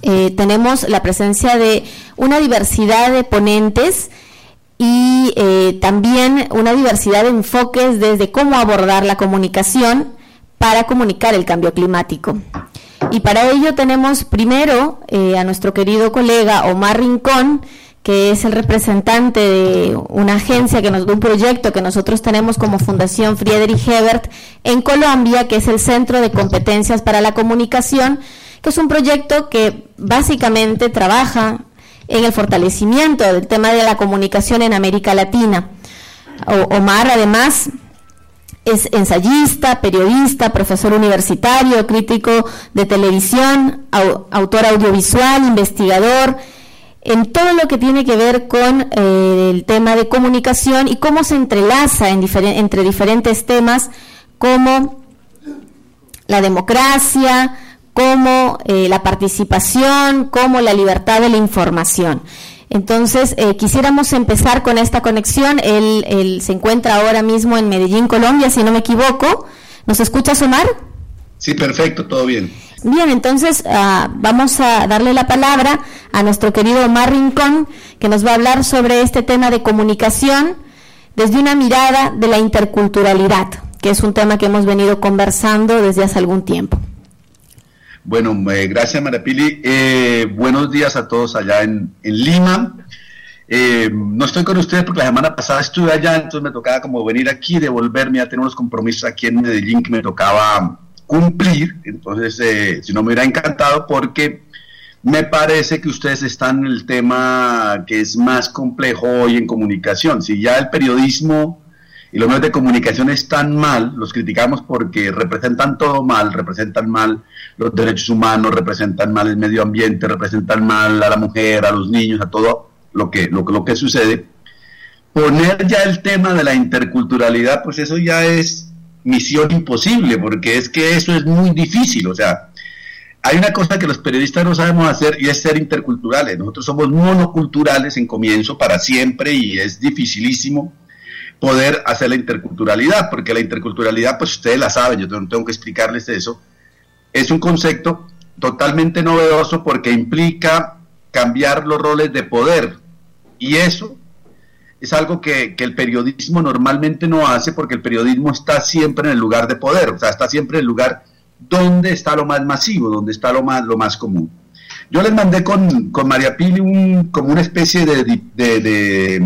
tenemos la presencia de una diversidad de ponentes y también una diversidad de enfoques desde cómo abordar la comunicación para comunicar el cambio climático. Y para ello tenemos primero a nuestro querido colega Omar Rincón, que es el representante de una agencia, de un proyecto que nosotros tenemos como Fundación Friedrich Ebert en Colombia, que es el Centro de Competencias para la Comunicación, que es un proyecto que básicamente trabaja en el fortalecimiento del tema de la comunicación en América Latina. Omar, además, es ensayista, periodista, profesor universitario, crítico de televisión, autor audiovisual, investigador, en todo lo que tiene que ver con el tema de comunicación y cómo se entrelaza entre diferentes temas como la democracia, como la participación, como la libertad de la información. Entonces, quisiéramos empezar con esta conexión. Él se encuentra ahora mismo en Medellín, Colombia, si no me equivoco. ¿Nos escuchas, Omar? Sí, perfecto, todo bien. Bien, entonces vamos a darle la palabra a nuestro querido Omar Rincón, que nos va a hablar sobre este tema de comunicación desde una mirada de la interculturalidad, que es un tema que hemos venido conversando desde hace algún tiempo. Bueno, gracias, María Pili. Buenos días a todos allá en Lima. No estoy con ustedes porque la semana pasada estuve allá, entonces me tocaba como venir aquí, devolverme a tener unos compromisos aquí en Medellín que me tocaba cumplir. Entonces, si no, me hubiera encantado porque me parece que ustedes están en el tema que es más complejo hoy en comunicación. Si ya el periodismo y los medios de comunicación están mal, los criticamos porque representan todo mal, representan mal los derechos humanos, representan mal el medio ambiente, representan mal a la mujer, a los niños, a todo lo que sucede. Poner ya el tema de la interculturalidad, pues eso ya es misión imposible, porque es que eso es muy difícil. O sea, hay una cosa que los periodistas no sabemos hacer y es ser interculturales. Nosotros somos monoculturales en comienzo para siempre y es dificilísimo poder hacer la interculturalidad, porque la interculturalidad, pues ustedes la saben, yo no tengo que explicarles eso, es un concepto totalmente novedoso porque implica cambiar los roles de poder, y eso es algo que el periodismo normalmente no hace, porque el periodismo está siempre en el lugar de poder, o sea, está siempre en el lugar donde está lo más masivo, donde está lo más común. Yo les mandé con María Pili como una especie de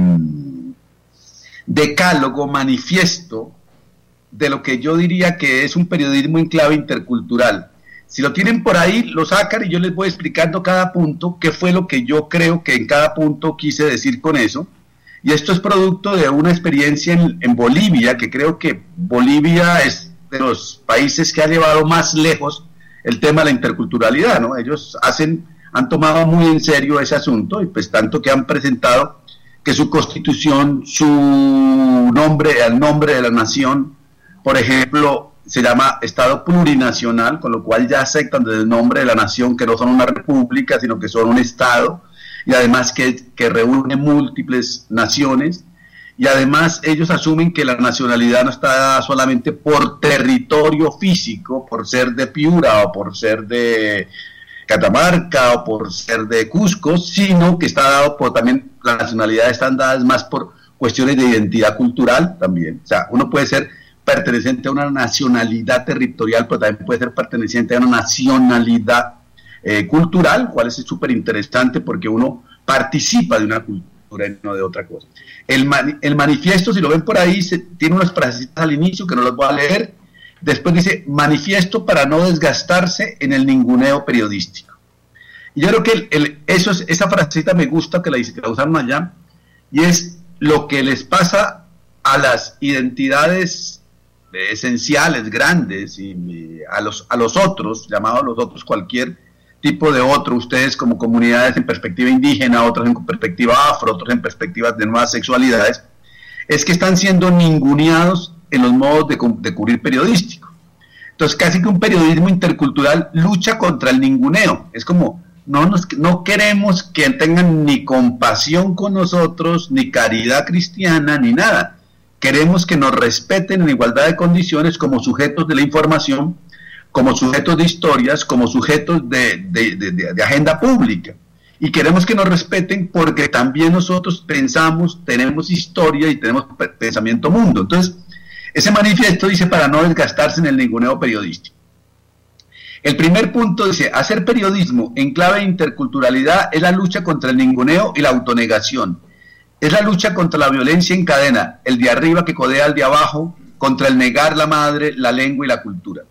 decálogo, manifiesto de lo que yo diría que es un periodismo en clave intercultural. Si lo tienen por ahí, lo sacan y yo les voy explicando cada punto, qué fue lo que yo creo que en cada punto quise decir con eso. Y esto es producto de una experiencia en Bolivia, que creo que Bolivia es de los países que ha llevado más lejos el tema de la interculturalidad, ¿no? Ellos han tomado muy en serio ese asunto, y pues tanto que han presentado que su constitución, el nombre de la nación, por ejemplo, se llama Estado Plurinacional, con lo cual ya aceptan desde el nombre de la nación que no son una república, sino que son un Estado, y además que reúne múltiples naciones, y además ellos asumen que la nacionalidad no está dada solamente por territorio físico, por ser de Piura o por ser de Catamarca o por ser de Cusco, sino que está dado por también, las nacionalidades están dadas más por cuestiones de identidad cultural también. O sea, uno puede ser perteneciente a una nacionalidad territorial, pero también puede ser perteneciente a una nacionalidad cultural, cual es súper interesante porque uno participa de una cultura y no de otra cosa. El manifiesto, si lo ven por ahí, tiene unas frases al inicio que no las voy a leer. Después dice, manifiesto para no desgastarse en el ninguneo periodístico. Y yo creo que esa frasecita me gusta que la usaron allá, y es lo que les pasa a las identidades esenciales, grandes, y a los otros, llamados los otros, cualquier tipo de otro, ustedes como comunidades en perspectiva indígena, otros en perspectiva afro, otros en perspectivas de nuevas sexualidades, es que están siendo ninguneados en los modos de cubrir periodístico. Entonces casi que un periodismo intercultural lucha contra el ninguneo. Es como, no queremos que tengan ni compasión con nosotros, ni caridad cristiana, ni nada. Queremos que nos respeten en igualdad de condiciones como sujetos de la información, como sujetos de historias, como sujetos de agenda pública. Y queremos que nos respeten porque también nosotros pensamos, tenemos historia y tenemos pensamiento mundo. Entonces, ese manifiesto dice para no desgastarse en el ninguneo periodístico. El primer punto dice, hacer periodismo en clave de interculturalidad es la lucha contra el ninguneo y la autonegación. Es la lucha contra la violencia en cadena, el de arriba que codea al de abajo, contra el negar la madre, la lengua y la cultura.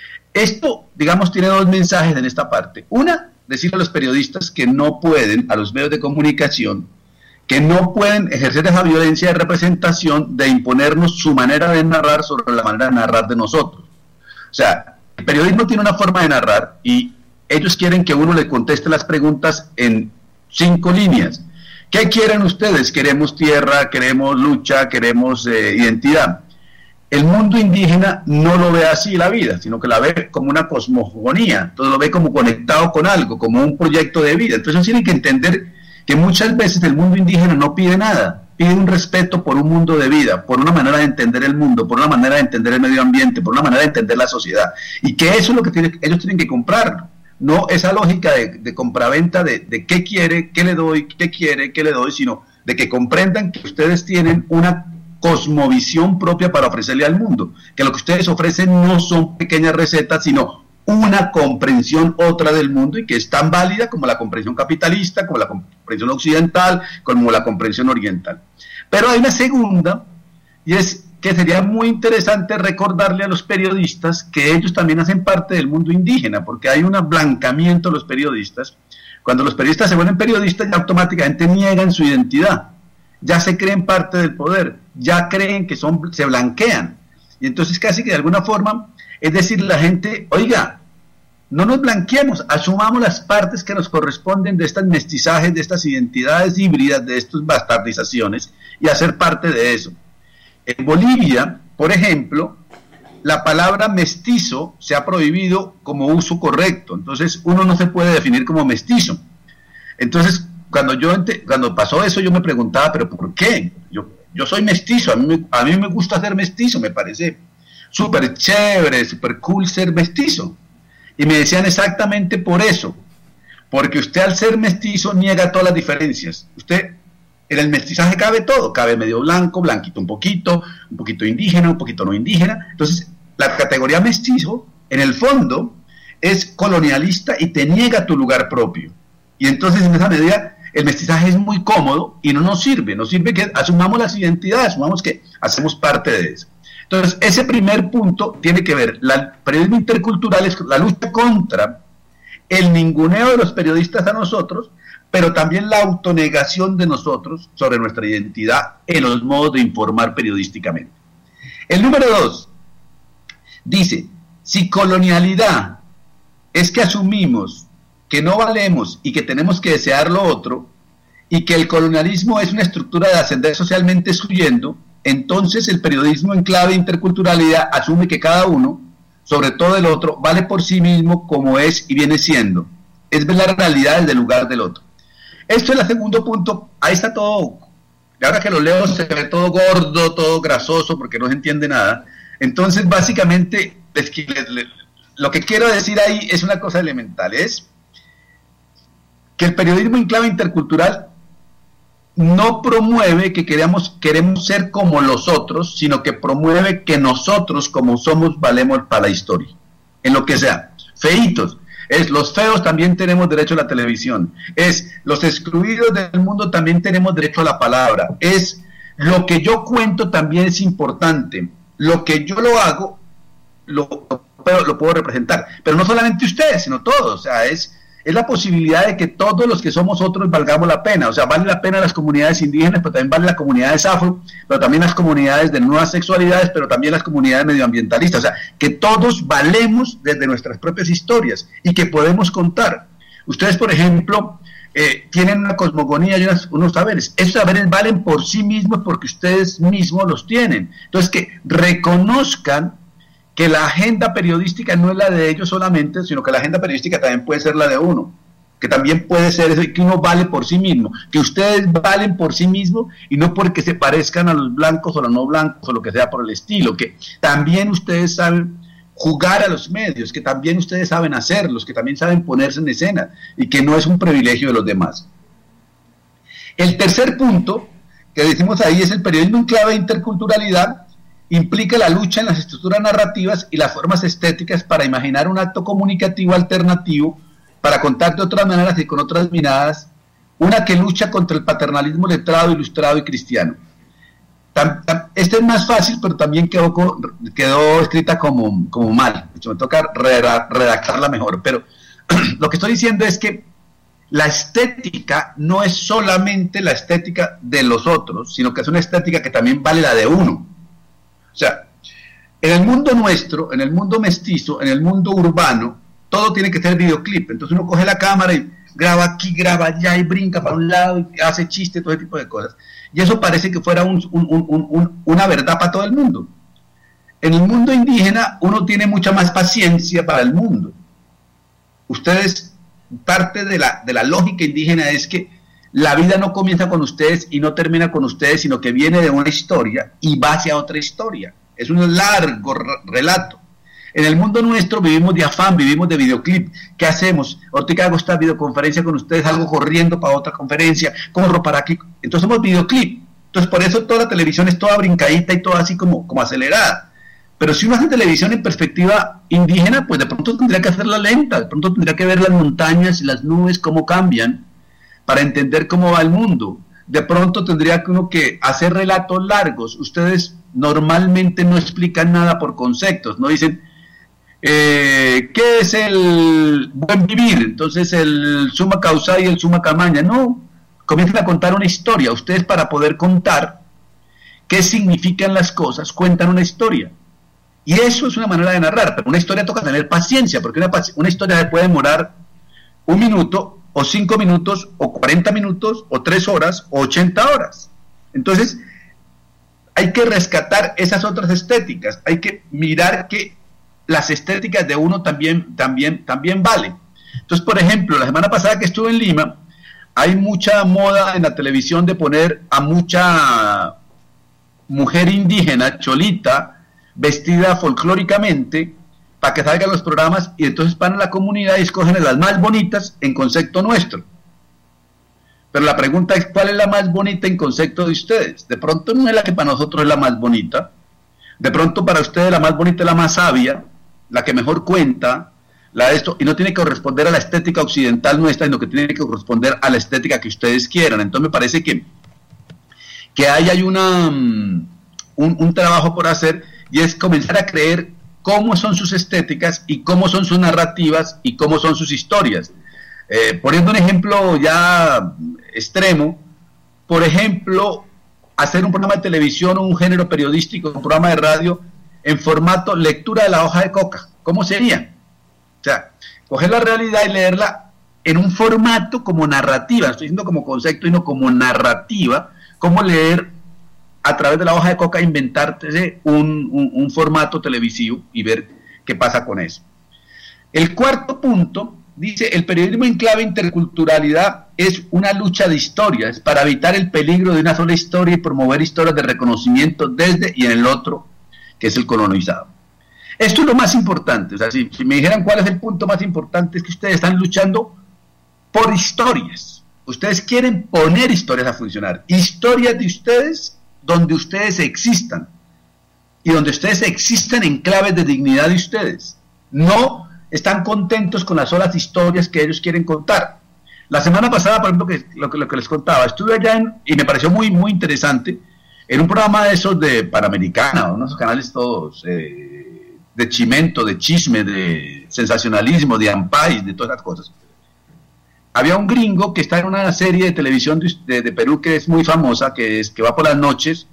Esto, digamos, tiene dos mensajes en esta parte. Una, decir a los periodistas que no pueden, a los medios de comunicación, que no pueden ejercer esa violencia de representación de imponernos su manera de narrar sobre la manera de narrar de nosotros. O sea, el periodismo tiene una forma de narrar y ellos quieren que uno le conteste las preguntas en 5 líneas. ¿Qué quieren ustedes? Queremos tierra, queremos lucha, queremos identidad. El mundo indígena no lo ve así la vida, sino que la ve como una cosmogonía, entonces lo ve como conectado con algo, como un proyecto de vida. Entonces tienen que entender que muchas veces el mundo indígena no pide nada, pide un respeto por un mundo de vida, por una manera de entender el mundo, por una manera de entender el medio ambiente, por una manera de entender la sociedad, y que eso es lo que ellos tienen que comprar, no esa lógica de compraventa de qué quiere, qué le doy, qué quiere, qué le doy, sino de que comprendan que ustedes tienen una cosmovisión propia para ofrecerle al mundo, que lo que ustedes ofrecen no son pequeñas recetas, sino una comprensión otra del mundo y que es tan válida como la comprensión capitalista, como la comprensión occidental, como la comprensión oriental. Pero hay una segunda, y es que sería muy interesante recordarle a los periodistas que ellos también hacen parte del mundo indígena, porque hay un ablancamiento de los periodistas. Cuando los periodistas se vuelven periodistas, ya automáticamente niegan su identidad, ya se creen parte del poder, ya creen que se blanquean. Y entonces casi que de alguna forma es decirle a la gente, oiga, no nos blanqueemos, asumamos las partes que nos corresponden de estos mestizajes, de estas identidades híbridas, de estas bastardizaciones y hacer parte de eso. En Bolivia, por ejemplo, la palabra mestizo se ha prohibido como uso correcto, entonces uno no se puede definir como mestizo. Entonces, cuando pasó eso, yo me preguntaba, ¿pero por qué? Yo soy mestizo, a mí me gusta ser mestizo, me parece súper chévere, súper cool ser mestizo. Y me decían exactamente por eso, porque usted al ser mestizo niega todas las diferencias. Usted, en el mestizaje cabe todo, cabe medio blanco, blanquito un poquito indígena, un poquito no indígena. Entonces, la categoría mestizo, en el fondo, es colonialista y te niega tu lugar propio. Y entonces, en esa medida, el mestizaje es muy cómodo y no nos sirve que asumamos las identidades, asumamos que hacemos parte de eso. Entonces, ese primer punto tiene que ver, el periodismo intercultural es la lucha contra el ninguneo de los periodistas a nosotros, pero también la autonegación de nosotros sobre nuestra identidad en los modos de informar periodísticamente. El número 2 dice, si colonialidad es que asumimos que no valemos y que tenemos que desear lo otro, y que el colonialismo es una estructura de ascender socialmente excluyendo, entonces el periodismo en clave de interculturalidad asume que cada uno, sobre todo el otro, vale por sí mismo como es y viene siendo. Es ver la realidad desde el lugar del otro. Esto es el segundo punto. Ahí está todo. Y ahora que lo leo se ve todo gordo, todo grasoso, porque no se entiende nada. Entonces, básicamente, lo que quiero decir ahí es una cosa elemental. Es que el periodismo en clave intercultural no promueve que queremos ser como los otros, sino que promueve que nosotros, como somos, valemos para la historia, en lo que sea. Feitos, los feos también tenemos derecho a la televisión, los excluidos del mundo también tenemos derecho a la palabra, lo que yo cuento también es importante, lo que yo lo hago, lo puedo representar, pero no solamente ustedes, sino todos, o sea, es la posibilidad de que todos los que somos otros valgamos la pena, o sea, vale la pena las comunidades indígenas, pero también vale las comunidades afro, pero también las comunidades de nuevas sexualidades, pero también las comunidades medioambientalistas, o sea, que todos valemos desde nuestras propias historias y que podemos contar. Ustedes, por ejemplo, tienen una cosmogonía y unos saberes, esos saberes valen por sí mismos porque ustedes mismos los tienen, entonces que reconozcan que la agenda periodística no es la de ellos solamente, sino que la agenda periodística también puede ser la de uno, que también puede ser eso, que uno vale por sí mismo, que ustedes valen por sí mismos y no porque se parezcan a los blancos o los no blancos o lo que sea por el estilo, que también ustedes saben jugar a los medios, que también ustedes saben hacerlos, que también saben ponerse en escena y que no es un privilegio de los demás. El tercer punto que decimos ahí es el periodismo en clave de interculturalidad, implica la lucha en las estructuras narrativas y las formas estéticas para imaginar un acto comunicativo alternativo, para contar de otras maneras y con otras miradas, una que lucha contra el paternalismo letrado, ilustrado y cristiano. Este es más fácil, pero también quedó escrita como mal. Me toca redactarla mejor. Pero lo que estoy diciendo es que la estética no es solamente la estética de los otros, sino que es una estética que también vale la de uno. O sea, en el mundo nuestro, en el mundo mestizo, en el mundo urbano, todo tiene que ser videoclip. Entonces uno coge la cámara y graba aquí, graba allá y brinca para un lado y hace chiste, todo ese tipo de cosas. Y eso parece que fuera una verdad para todo el mundo. En el mundo indígena uno tiene mucha más paciencia para el mundo. Ustedes, parte de la lógica indígena es que la vida no comienza con ustedes y no termina con ustedes, sino que viene de una historia y va hacia otra historia. Es un largo relato. En el mundo nuestro vivimos de afán, vivimos de videoclip. ¿Qué hacemos? Ahorita hago esta videoconferencia con ustedes, salgo corriendo para otra conferencia, corro para aquí. Entonces somos videoclip. Entonces por eso toda la televisión es toda brincadita y toda así como acelerada. Pero si uno hace televisión en perspectiva indígena, pues de pronto tendría que hacerla lenta, de pronto tendría que ver las montañas y las nubes cómo cambian para entender cómo va el mundo. De pronto tendría que uno que hacer relatos largos. Ustedes normalmente no explican nada por conceptos, no dicen ¿qué es el buen vivir? Entonces el suma causa y el suma camaña. No, comiencen a contar una historia. Ustedes, para poder contar qué significan las cosas, cuentan una historia. Y eso es una manera de narrar, pero una historia toca tener paciencia, porque una historia se puede demorar 1 minuto, o 5 minutos, o 40 minutos, o 3 horas, o 80 horas. Entonces, hay que rescatar esas otras estéticas, hay que mirar que las estéticas de uno también valen. Entonces, por ejemplo, la semana pasada que estuve en Lima, hay mucha moda en la televisión de poner a mucha mujer indígena, cholita, vestida folclóricamente, para que salgan los programas, y entonces van a la comunidad y escogen a las más bonitas en concepto nuestro. Pero la pregunta es, ¿cuál es la más bonita en concepto de ustedes? De pronto no es la que para nosotros es la más bonita, de pronto para ustedes la más bonita es la más sabia, la que mejor cuenta, la de esto, y no tiene que corresponder a la estética occidental nuestra, sino que tiene que corresponder a la estética que ustedes quieran. Entonces me parece que ahí hay un trabajo por hacer, y es comenzar a creer cómo son sus estéticas y cómo son sus narrativas y cómo son sus historias. Poniendo un ejemplo ya extremo, por ejemplo, hacer un programa de televisión o un género periodístico, un programa de radio en formato lectura de la hoja de coca. ¿Cómo sería? O sea, coger la realidad y leerla en un formato como narrativa, estoy diciendo como concepto y no como narrativa, cómo leer a través de la hoja de coca, inventarse un formato televisivo y ver qué pasa con eso. El cuarto punto dice: el periodismo en clave interculturalidad es una lucha de historias para evitar el peligro de una sola historia y promover historias de reconocimiento desde y en el otro, que es el colonizado. Esto es lo más importante. O sea, si me dijeran cuál es el punto más importante, es que ustedes están luchando por historias. Ustedes quieren poner historias a funcionar, historias de ustedes donde ustedes existan, y donde ustedes existan en claves de dignidad de ustedes. No están contentos con las solas historias que ellos quieren contar. La semana pasada, por ejemplo, lo que les contaba, estuve allá y me pareció muy, muy interesante, en un programa de esos de Panamericana, unos canales todos de chimento, de chisme, de sensacionalismo, de ampais, de todas esas cosas. Había un gringo que está en una serie de televisión de Perú que es muy famosa, que va por las noches,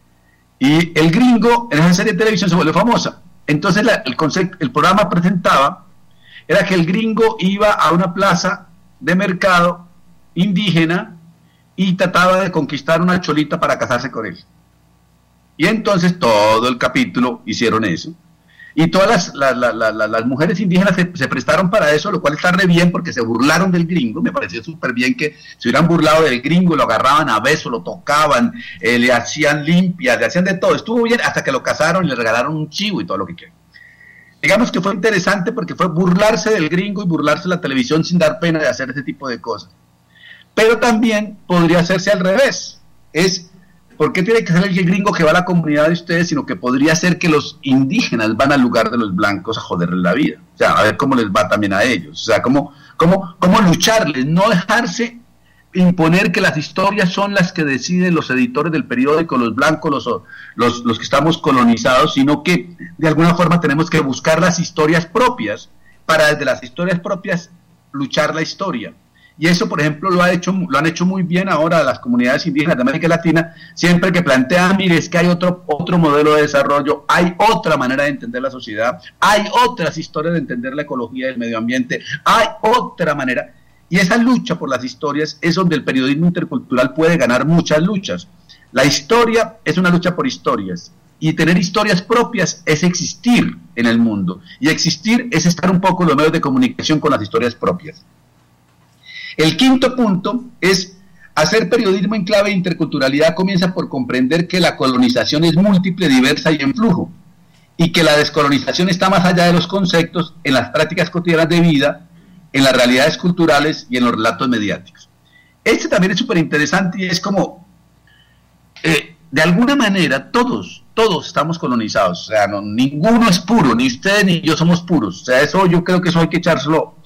y el gringo en esa serie de televisión se vuelve famosa. Entonces el programa presentaba, era que el gringo iba a una plaza de mercado indígena y trataba de conquistar una cholita para casarse con él. Y entonces todo el capítulo hicieron eso. Y todas las mujeres indígenas se prestaron para eso, lo cual está re bien porque se burlaron del gringo. Me pareció súper bien que se hubieran burlado del gringo, lo agarraban a besos, lo tocaban, le hacían limpias, le hacían de todo. Estuvo bien hasta que lo casaron y le regalaron un chivo y todo lo que quieran. digamos que fue interesante porque fue burlarse del gringo y burlarse de la televisión sin dar pena de hacer ese tipo de cosas. Pero también podría hacerse al revés. ¿Por qué tiene que ser el gringo que va a la comunidad de ustedes, sino que podría ser que los indígenas van al lugar de los blancos a joderles la vida? O sea, a ver cómo les va también a ellos. O sea, cómo lucharles, no dejarse imponer que las historias son las que deciden los editores del periódico, los blancos, los que estamos colonizados, sino que de alguna forma tenemos que buscar las historias propias para desde las historias propias luchar la historia. Y eso, por ejemplo, lo han hecho muy bien ahora las comunidades indígenas de América Latina, siempre que plantean, mire, es que hay otro modelo de desarrollo, hay otra manera de entender la sociedad, hay otras historias de entender la ecología y el medio ambiente, hay otra manera. Y esa lucha por las historias es donde el periodismo intercultural puede ganar muchas luchas. La historia es una lucha por historias, y tener historias propias es existir en el mundo, y existir es estar un poco en los medios de comunicación con las historias propias. El quinto punto es hacer periodismo en clave de interculturalidad comienza por comprender que la colonización es múltiple, diversa y en flujo, y que la descolonización está más allá de los conceptos, en las prácticas cotidianas de vida, en las realidades culturales y en los relatos mediáticos. Este también es súper interesante y es como, de alguna manera, todos estamos colonizados, o sea, ninguno es puro, ni ustedes ni yo somos puros, o sea, yo creo que eso hay que echárselo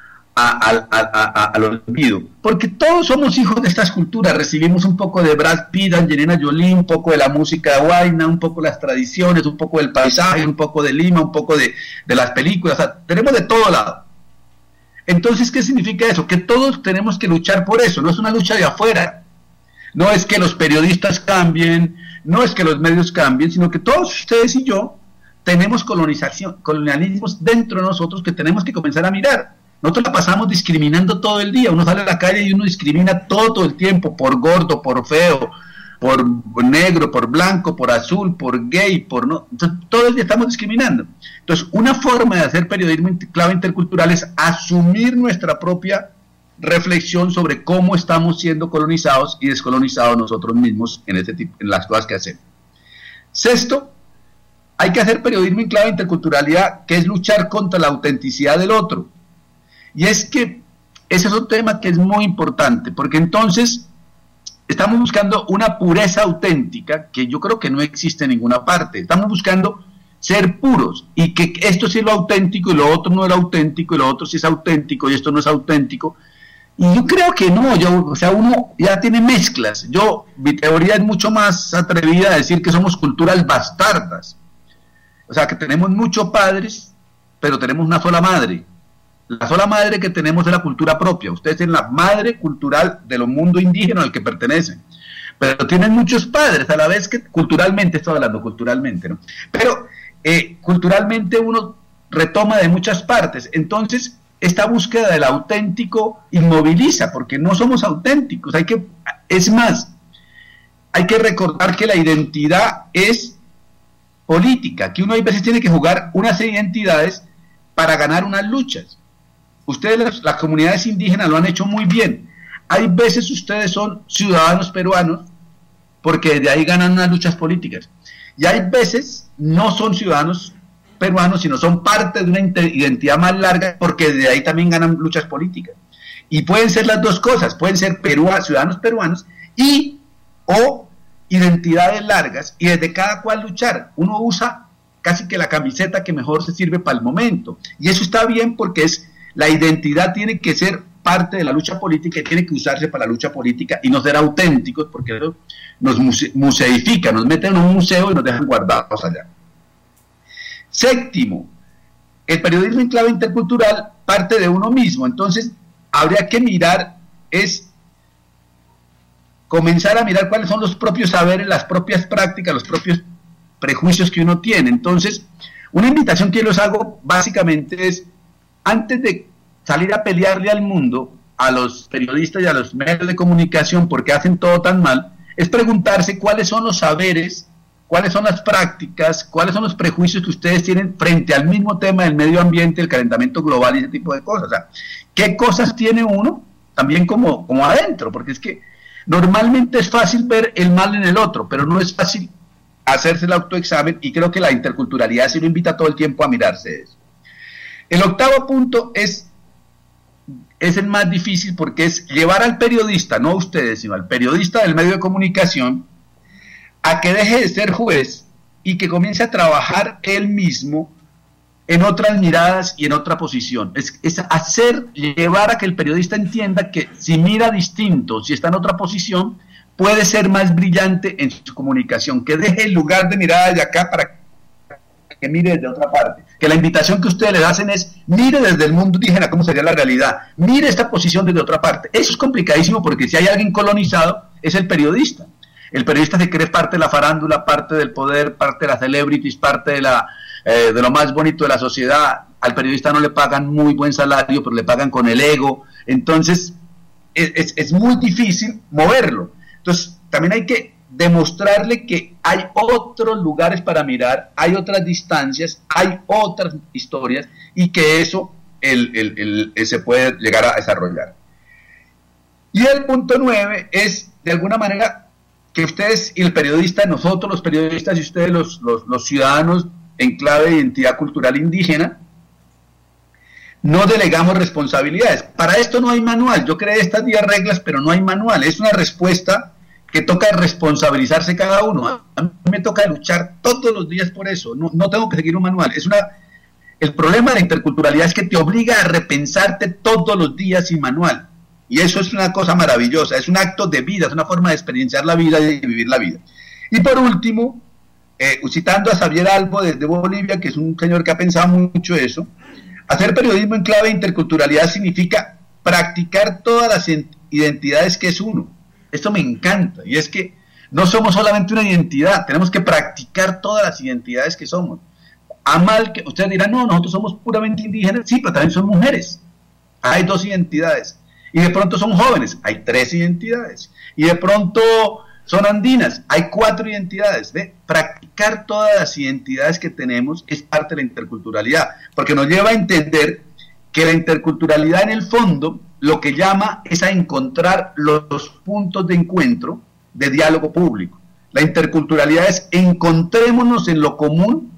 al olvido, porque todos somos hijos de estas culturas, recibimos un poco de Brad Pitt, Angelina Jolie, un poco de la música de Huayna, un poco de las tradiciones, un poco del paisaje, un poco de Lima, un poco de las películas, o sea, tenemos de todo lado. Entonces, ¿qué significa eso? Que todos tenemos que luchar por eso, no es una lucha de afuera, no es que los periodistas cambien, no es que los medios cambien, sino que todos ustedes y yo tenemos colonialismos dentro de nosotros que tenemos que comenzar a mirar. Nosotros la pasamos discriminando todo el día, uno sale a la calle y uno discrimina todo el tiempo, por gordo, por feo, por negro, por blanco, por azul, por gay, por no, entonces todo el día estamos discriminando. Entonces, una forma de hacer periodismo clave intercultural es asumir nuestra propia reflexión sobre cómo estamos siendo colonizados y descolonizados nosotros mismos en las cosas que hacemos. Sexto, hay que hacer periodismo en clave interculturalidad, que es luchar contra la autenticidad del otro. Y es que ese es un tema que es muy importante, porque entonces estamos buscando una pureza auténtica que yo creo que no existe en ninguna parte. Estamos buscando ser puros, y que esto sí es lo auténtico y lo otro no es lo auténtico, y lo otro sí es auténtico y esto no es auténtico. Y yo creo que no, uno ya tiene mezclas. Mi teoría es mucho más atrevida a decir que somos culturas bastardas. O sea, que tenemos muchos padres, pero tenemos una sola madre. La sola madre que tenemos es la cultura propia. Ustedes tienen la madre cultural del mundo indígena al que pertenecen. Pero tienen muchos padres, a la vez que culturalmente, estoy hablando culturalmente, ¿no? Pero culturalmente uno retoma de muchas partes. Entonces, esta búsqueda del auténtico inmoviliza, porque no somos auténticos. Es más, hay que recordar que la identidad es política, que uno a veces tiene que jugar unas identidades para ganar unas luchas. Ustedes, las comunidades indígenas, lo han hecho muy bien. Hay veces ustedes son ciudadanos peruanos porque de ahí ganan unas luchas políticas. Y hay veces no son ciudadanos peruanos, sino son parte de una identidad más larga porque de ahí también ganan luchas políticas. Y pueden ser las dos cosas, pueden ser ciudadanos peruanos o identidades largas, y desde cada cual luchar. Uno usa casi que la camiseta que mejor se sirve para el momento. Y eso está bien porque la identidad tiene que ser parte de la lucha política y tiene que usarse para la lucha política y no ser auténticos, porque eso nos museifica, nos meten en un museo y nos dejan guardados allá. Séptimo, el periodismo en clave intercultural parte de uno mismo. Entonces habría que comenzar a mirar cuáles son los propios saberes, las propias prácticas, los propios prejuicios que uno tiene. Entonces, una invitación que yo les hago básicamente es, antes de salir a pelearle al mundo, a los periodistas y a los medios de comunicación porque hacen todo tan mal, es preguntarse cuáles son los saberes, cuáles son las prácticas, cuáles son los prejuicios que ustedes tienen frente al mismo tema del medio ambiente, el calentamiento global y ese tipo de cosas. O sea, ¿qué cosas tiene uno también como adentro? Porque es que normalmente es fácil ver el mal en el otro, pero no es fácil hacerse el autoexamen, y creo que la interculturalidad sí lo invita todo el tiempo a mirarse eso. El octavo punto es el más difícil porque es llevar al periodista, no a ustedes, sino al periodista del medio de comunicación, a que deje de ser juez y que comience a trabajar él mismo en otras miradas y en otra posición. Es llevar a que el periodista entienda que si mira distinto, si está en otra posición, puede ser más brillante en su comunicación, que deje el lugar de mirar desde acá para que mire desde otra parte. Que la invitación que ustedes les hacen es, mire desde el mundo indígena cómo sería la realidad, mire esta posición desde otra parte. Eso es complicadísimo porque si hay alguien colonizado, es el periodista. El periodista se cree parte de la farándula, parte del poder, parte de las celebrities, parte de lo más bonito de la sociedad. Al periodista no le pagan muy buen salario, pero le pagan con el ego. Entonces, es muy difícil moverlo. Entonces, también hay que demostrarle que hay otros lugares para mirar, hay otras distancias, hay otras historias, y que eso se puede llegar a desarrollar. Y el punto 9 es, de alguna manera, que ustedes y el periodista, nosotros los periodistas y ustedes los ciudadanos en clave de identidad cultural indígena, no delegamos responsabilidades. Para esto no hay manual. Yo creé estas 10 reglas, pero no hay manual. Es una respuesta que toca responsabilizarse cada uno. A mí me toca luchar todos los días por eso. No tengo que seguir un manual. El problema de la interculturalidad es que te obliga a repensarte todos los días sin manual. Y eso es una cosa maravillosa. Es un acto de vida, es una forma de experienciar la vida y de vivir la vida. Y por último, citando a Xavier Albo desde Bolivia, que es un señor que ha pensado mucho eso, hacer periodismo en clave de interculturalidad significa practicar todas las identidades que es uno. Esto me encanta, y es que no somos solamente una identidad, tenemos que practicar todas las identidades que somos. A mal que ustedes dirán, no, nosotros somos puramente indígenas, sí, pero también son mujeres. Hay 2 identidades. Y de pronto son jóvenes, hay 3 identidades. Y de pronto son andinas, hay 4 identidades. ¿Ve? Practicar todas las identidades que tenemos es parte de la interculturalidad, porque nos lleva a entender que la interculturalidad en el fondo lo que llama es a encontrar los puntos de encuentro de diálogo público. La interculturalidad es encontrémonos en lo común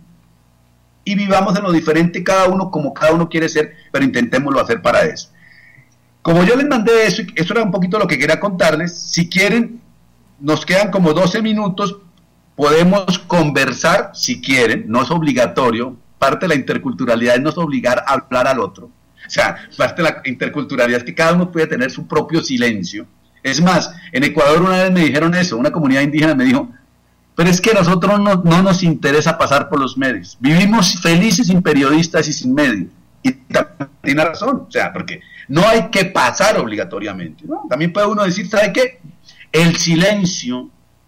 y vivamos en lo diferente cada uno como cada uno quiere ser, pero intentémoslo hacer para eso. Como yo les mandé eso era un poquito lo que quería contarles. Si quieren, nos quedan como 12 minutos, podemos conversar si quieren, no es obligatorio. Parte de la interculturalidad es no obligar a hablar al otro. O sea, parte de la interculturalidad es que cada uno puede tener su propio silencio. Es más, en Ecuador una vez me dijeron eso, una comunidad indígena me dijo, pero es que a nosotros no nos interesa pasar por los medios. Vivimos felices sin periodistas y sin medios. Y también tiene razón, o sea, porque no hay que pasar obligatoriamente, ¿no? También puede uno decir, ¿sabe qué? El silencio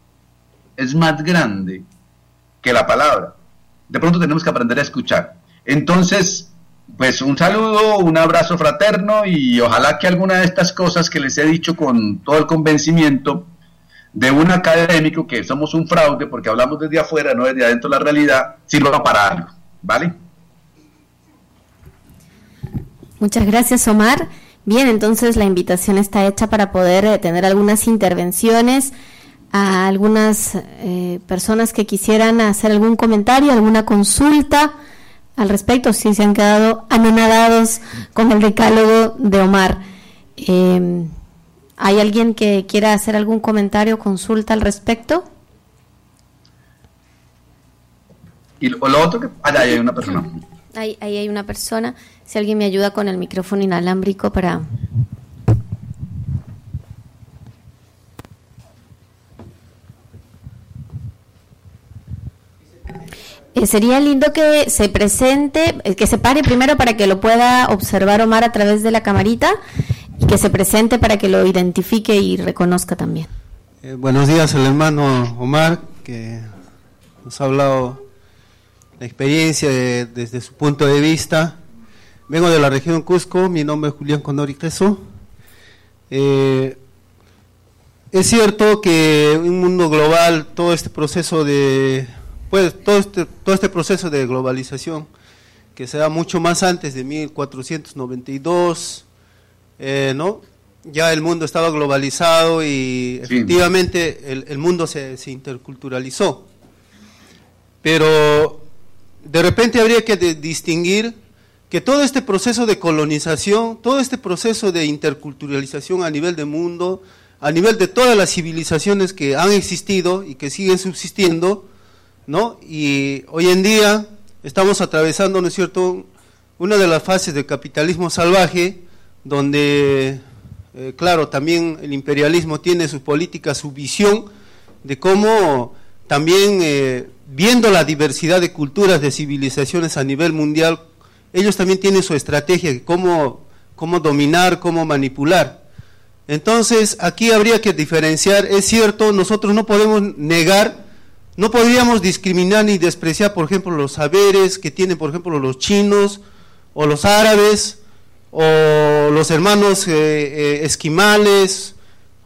es más grande que la palabra. De pronto tenemos que aprender a escuchar. Entonces, pues un saludo, un abrazo fraterno, y ojalá que alguna de estas cosas que les he dicho con todo el convencimiento de un académico, que somos un fraude porque hablamos desde afuera, no desde adentro de la realidad, sirva para algo, ¿vale? Muchas gracias, Omar. Bien, entonces la invitación está hecha para poder tener algunas intervenciones a algunas personas que quisieran hacer algún comentario, alguna consulta al respecto, si se han quedado anonadados con el decálogo de Omar. ¿Hay alguien que quiera hacer algún comentario o consulta al respecto? Y lo otro que... allá hay una persona. Ahí hay una persona. Si alguien me ayuda con el micrófono inalámbrico para... Sería lindo que se presente, que se pare primero para que lo pueda observar Omar a través de la camarita, y que se presente para que lo identifique y reconozca también. Buenos días, el hermano Omar, que nos ha hablado la experiencia desde su punto de vista. Vengo de la región Cusco, mi nombre es Julián Condori Creso. Es cierto que en un mundo global, todo este proceso de globalización, que se da mucho más antes de 1492, ¿no? Ya el mundo estaba globalizado y efectivamente el mundo se interculturalizó. Pero de repente habría que distinguir que todo este proceso de colonización, todo este proceso de interculturalización a nivel del mundo, a nivel de todas las civilizaciones que han existido y que siguen subsistiendo, ¿no? Y hoy en día estamos atravesando, ¿no es cierto?, una de las fases del capitalismo salvaje, donde, claro, también el imperialismo tiene su política, su visión de cómo también, viendo la diversidad de culturas, de civilizaciones a nivel mundial, ellos también tienen su estrategia de cómo dominar, cómo manipular. Entonces, aquí habría que diferenciar. Es cierto, nosotros no podemos negar, no podríamos discriminar ni despreciar, por ejemplo, los saberes que tienen, por ejemplo, los chinos, o los árabes, o los hermanos esquimales,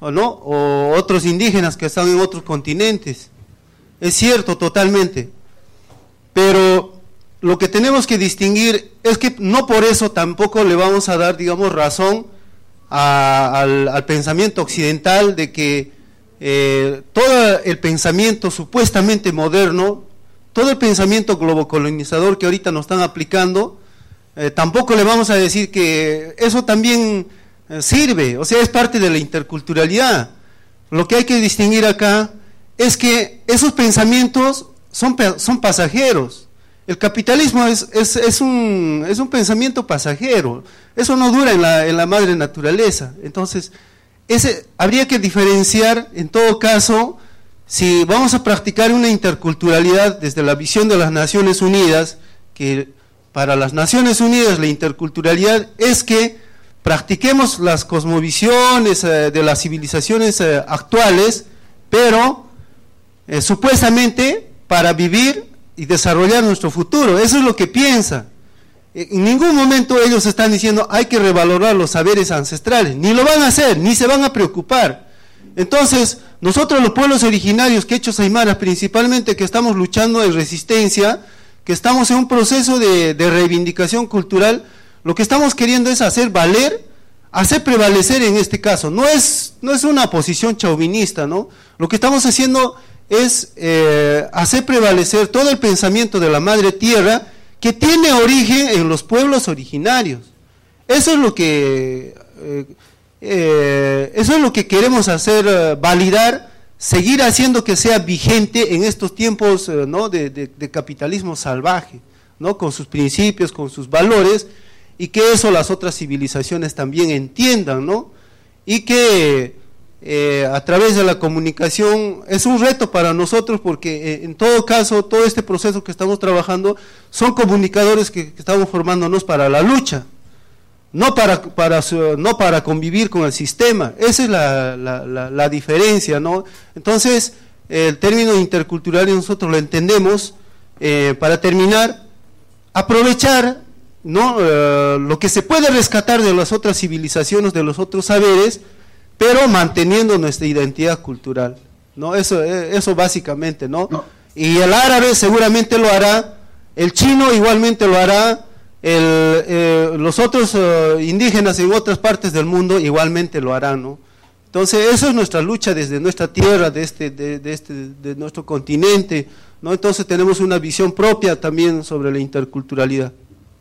o otros indígenas que están en otros continentes. Es cierto, totalmente. Pero lo que tenemos que distinguir es que no por eso tampoco le vamos a dar, digamos, razón al pensamiento occidental de que todo el pensamiento supuestamente moderno, todo el pensamiento globocolonizador que ahorita nos están aplicando, tampoco le vamos a decir que eso también sirve, o sea, es parte de la interculturalidad. Lo que hay que distinguir acá es que esos pensamientos son pasajeros. El capitalismo es un pensamiento pasajero, eso no dura en la madre naturaleza. Entonces, habría que diferenciar, en todo caso, si vamos a practicar una interculturalidad desde la visión de las Naciones Unidas, que para las Naciones Unidas la interculturalidad es que practiquemos las cosmovisiones de las civilizaciones actuales, pero supuestamente para vivir y desarrollar nuestro futuro. Eso es lo que piensa. En ningún momento ellos están diciendo hay que revalorar los saberes ancestrales, ni lo van a hacer, ni se van a preocupar. Entonces, nosotros los pueblos originarios, quechos aymaras principalmente, que estamos luchando en resistencia, que estamos en un proceso de reivindicación cultural, lo que estamos queriendo es hacer valer, hacer prevalecer en este caso. No es una posición chauvinista, ¿no? Lo que estamos haciendo es hacer prevalecer todo el pensamiento de la madre tierra que tiene origen en los pueblos originarios. Eso es lo que queremos hacer validar, seguir haciendo que sea vigente en estos tiempos ¿no? de capitalismo salvaje, ¿no? Con sus principios, con sus valores, y que eso las otras civilizaciones también entiendan, ¿no? Y que a través de la comunicación es un reto para nosotros, porque en todo caso, todo este proceso que estamos trabajando, son comunicadores que estamos formándonos para la lucha, no para convivir con el sistema. Esa es la diferencia, ¿no? Entonces, el término intercultural nosotros lo entendemos, para terminar, aprovechar, ¿no? Lo que se puede rescatar de las otras civilizaciones, de los otros saberes, pero manteniendo nuestra identidad cultural, ¿no? Eso básicamente, ¿no? Y el árabe seguramente lo hará, el chino igualmente lo hará, los otros indígenas en otras partes del mundo igualmente lo harán, ¿no? Entonces, eso es nuestra lucha desde nuestra tierra, de nuestro continente, ¿no? Entonces tenemos una visión propia también sobre la interculturalidad.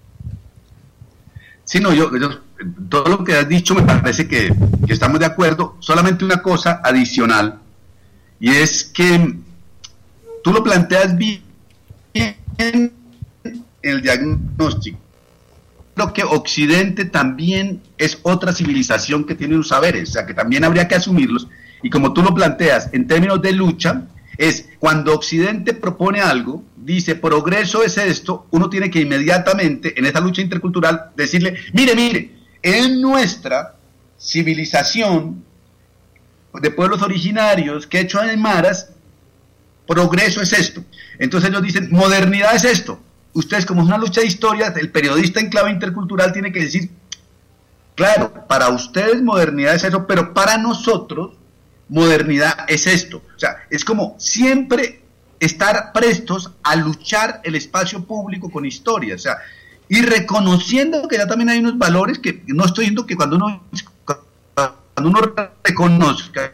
Sí, no, yo todo lo que has dicho me parece que estamos de acuerdo. Solamente una cosa adicional, y es que tú lo planteas bien en el diagnóstico. Creo que Occidente también es otra civilización que tiene los saberes, o sea, que también habría que asumirlos, y como tú lo planteas, en términos de lucha, es cuando Occidente propone algo, dice progreso es esto, uno tiene que inmediatamente en esta lucha intercultural decirle, mire, en nuestra civilización de pueblos originarios, quechua aymaras, progreso es esto. Entonces ellos dicen, modernidad es esto. Ustedes, como es una lucha de historia, el periodista en clave intercultural tiene que decir, claro, para ustedes modernidad es eso, pero para nosotros modernidad es esto. O sea, es como siempre estar prestos a luchar el espacio público con historia, o sea, y reconociendo que ya también hay unos valores que no estoy diciendo que cuando uno reconozca,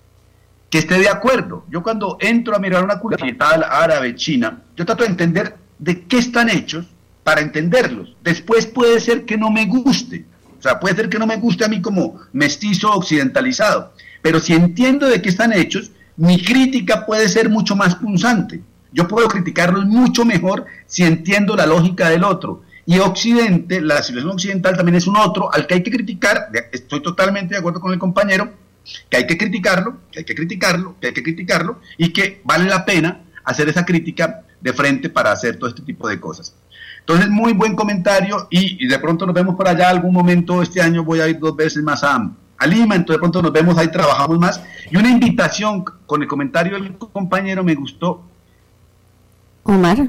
que esté de acuerdo. Yo cuando entro a mirar una cultura árabe, china, yo trato de entender de qué están hechos para entenderlos. Después puede ser que no me guste, o sea, puede ser que no me guste a mí como mestizo occidentalizado, pero si entiendo de qué están hechos, mi crítica puede ser mucho más punzante. Yo puedo criticarlos mucho mejor si entiendo la lógica del otro. Y Occidente, la civilización occidental también es un otro al que hay que criticar. Estoy totalmente de acuerdo con el compañero, que hay que criticarlo, que hay que criticarlo, que hay que criticarlo, y que vale la pena hacer esa crítica de frente para hacer todo este tipo de cosas. Entonces, muy buen comentario, y de pronto nos vemos por allá algún momento. Este año voy a ir 2 veces más a Lima, entonces de pronto nos vemos ahí, trabajamos más. Y una invitación con el comentario del compañero me gustó. Omar,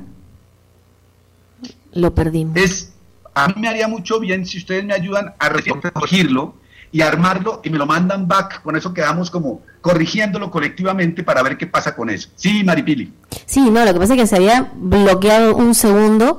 lo perdimos. A mí me haría mucho bien si ustedes me ayudan a corregirlo y armarlo y me lo mandan back, con eso quedamos como corrigiéndolo colectivamente para ver qué pasa con eso. Sí, Maripili. Sí, no, lo que pasa es que se había bloqueado un segundo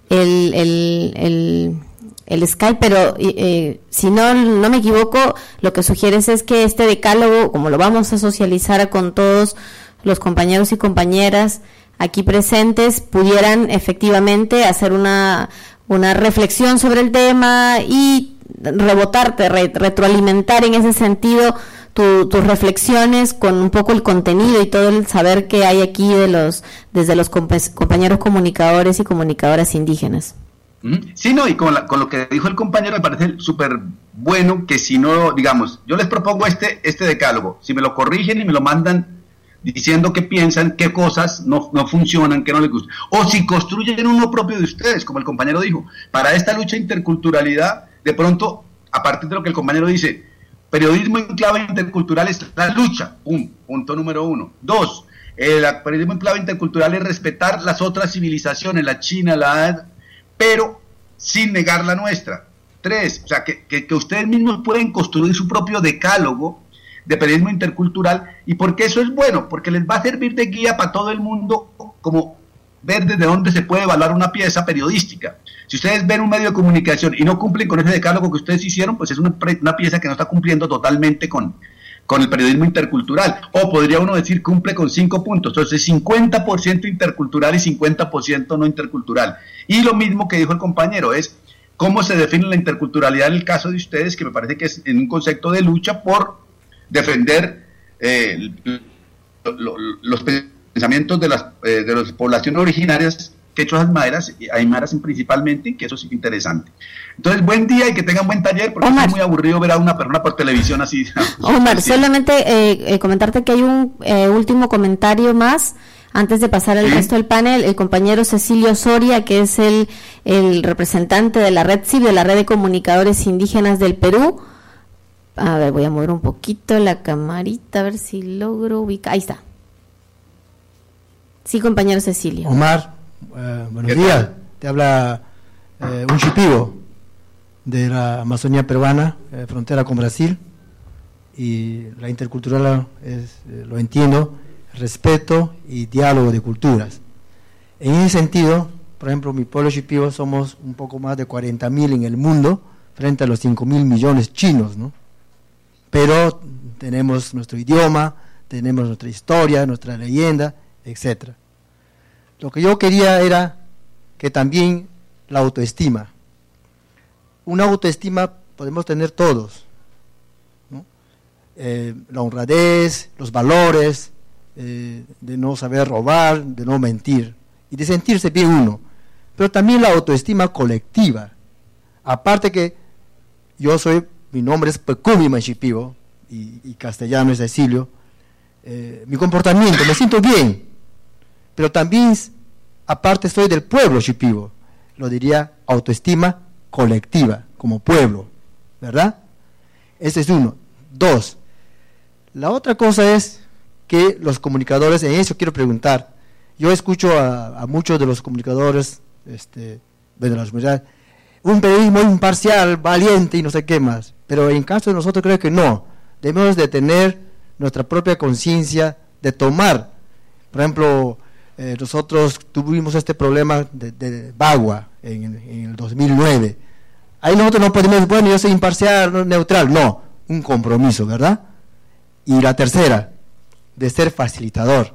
el Skype, pero si no me equivoco, lo que sugieres es que este decálogo, como lo vamos a socializar con todos los compañeros y compañeras aquí presentes, pudieran efectivamente hacer una reflexión sobre el tema y rebotarte, retroalimentar en ese sentido tus reflexiones con un poco el contenido y todo el saber que hay aquí desde los compañeros comunicadores y comunicadoras indígenas. Sí, no, y con lo que dijo el compañero me parece súper bueno que si no, digamos, yo les propongo este decálogo, si me lo corrigen y me lo mandan diciendo qué piensan, qué cosas no funcionan, qué no les gusta, o si construyen uno propio de ustedes, como el compañero dijo, para esta lucha de interculturalidad, de pronto, a partir de lo que el compañero dice, periodismo en clave intercultural es la lucha, punto número 1. 2, el periodismo en clave intercultural es respetar las otras civilizaciones, la China, pero sin negar la nuestra. 3, o sea, que ustedes mismos pueden construir su propio decálogo de periodismo intercultural. ¿Y por qué eso es bueno? Porque les va a servir de guía para todo el mundo, como ver desde dónde se puede evaluar una pieza periodística. Si ustedes ven un medio de comunicación y no cumplen con ese decálogo que ustedes hicieron, pues es una pieza que no está cumpliendo totalmente con el periodismo intercultural. O podría uno decir cumple con 5 puntos. Entonces 50% intercultural y 50% no intercultural. Y lo mismo que dijo el compañero es cómo se define la interculturalidad en el caso de ustedes, que me parece que es en un concepto de lucha por defender los pensamientos de las poblaciones originarias, quechuas aymaras principalmente, que eso es interesante. Entonces, buen día y que tengan buen taller, porque Omar, es muy aburrido ver a una persona por televisión así. Omar, solamente comentarte que hay un último comentario más antes de pasar al resto del panel. El compañero Cecilio Soria, que es el representante de la Red CIV, de la Red de Comunicadores Indígenas del Perú. A ver, voy a mover un poquito la camarita, a ver si logro ubicar. Ahí está. Sí, compañero Cecilio. Omar, buenos días. Te habla un shipibo de la Amazonía peruana, frontera con Brasil. Y la intercultural lo entiendo, respeto y diálogo de culturas. En ese sentido, por ejemplo, mi pueblo shipibo somos un poco más de 40.000 en el mundo, frente a los 5.000 millones chinos, ¿no? Pero tenemos nuestro idioma, tenemos nuestra historia, nuestra leyenda, etcétera. Lo que yo quería era que también la autoestima. Una autoestima podemos tener todos, ¿no? La honradez, los valores, de no saber robar, de no mentir, y de sentirse bien uno. Pero también la autoestima colectiva. Aparte que mi nombre es Pecumi Machipivo, y castellano es Cecilio, mi comportamiento, me siento bien, pero también, aparte soy del pueblo Shipibo, lo diría autoestima colectiva, como pueblo, ¿verdad? Ese es uno. 2, la otra cosa es que los comunicadores, en eso quiero preguntar, yo escucho a muchos de los comunicadores de la comunidad, un periodismo imparcial, valiente y no sé qué más, pero en caso de nosotros creo que no, debemos de tener nuestra propia conciencia, de tomar, por ejemplo, nosotros tuvimos este problema de Bagua en el 2009, ahí nosotros no podemos, bueno, yo soy imparcial, neutral, no, un compromiso, ¿verdad? Y la tercera, de ser facilitador,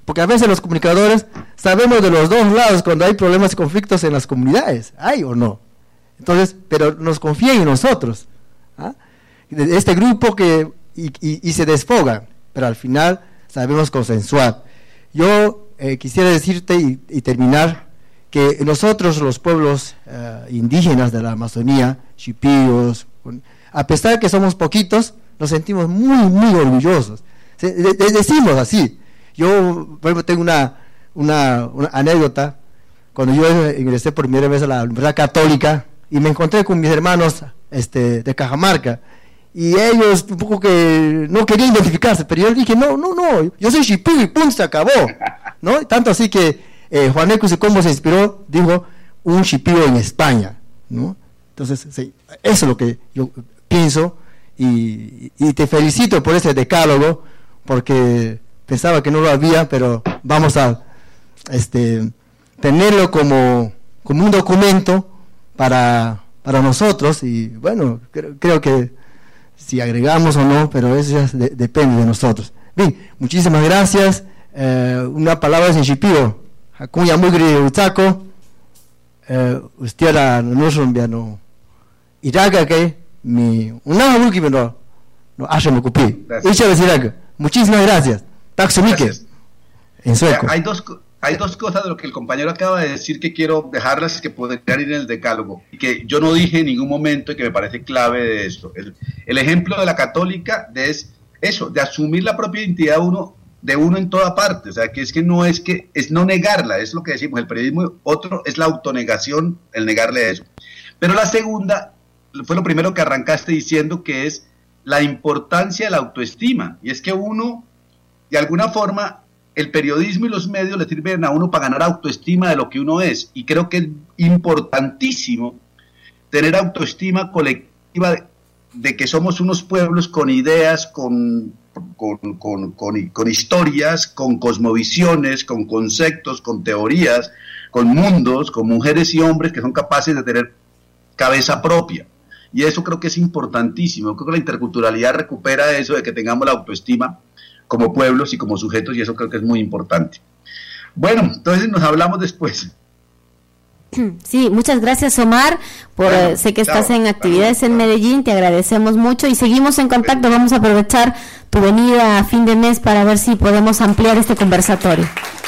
porque a veces los comunicadores sabemos de los dos lados cuando hay problemas y conflictos en las comunidades, ¿hay o no? Entonces, pero nos confían en nosotros, ¿ah? Este grupo que y se desfogan, pero al final sabemos consensuar. Yo quisiera decirte y terminar que nosotros, los pueblos indígenas de la Amazonía, chipíos, a pesar de que somos poquitos, nos sentimos muy, muy orgullosos. Decimos así. Yo, por ejemplo, tengo una anécdota. Cuando yo ingresé por primera vez a la Universidad Católica y me encontré con mis hermanos de Cajamarca, y ellos un poco que no querían identificarse, pero yo les dije, no, yo soy chipí y punto, se acabó, ¿no? Tanto así que Juaneco Isicombo se inspiró, dijo, un chipío en España, ¿no? Entonces, sí, eso es lo que yo pienso, y te felicito por ese decálogo, porque pensaba que no lo había, pero vamos a tenerlo como un documento para nosotros, y bueno, creo que si agregamos o no, pero eso ya depende de nosotros. Bien, muchísimas gracias. Una palabra en chipío, Hakunya Mugri Utako, usted era nuestro enviano, Iraga que una última no hace me cupí. Muchísimas gracias. Taxumike. En sueco. Hay dos cosas de lo que el compañero acaba de decir que quiero dejarlas que podrían ir en el decálogo y que yo no dije en ningún momento y que me parece clave de esto. El ejemplo de la católica es eso, de asumir la propia identidad de uno en toda parte. O sea, que es no negarla, es lo que decimos. El periodismo, otro es la autonegación, el negarle eso. Pero la segunda fue lo primero que arrancaste diciendo, que es la importancia de la autoestima. Y es que uno, de alguna forma, el periodismo y los medios le sirven a uno para ganar autoestima de lo que uno es, y creo que es importantísimo tener autoestima colectiva de que somos unos pueblos con ideas, con historias, con cosmovisiones, con conceptos, con teorías, con mundos, con mujeres y hombres que son capaces de tener cabeza propia, y eso creo que es importantísimo. Creo que la interculturalidad recupera eso de que tengamos la autoestima como pueblos y como sujetos, y eso creo que es muy importante. Bueno, entonces nos hablamos después. Sí, muchas gracias, Omar, sé que estás en actividades en Medellín, te agradecemos mucho y seguimos en contacto. Vamos a aprovechar tu venida a fin de mes para ver si podemos ampliar este conversatorio.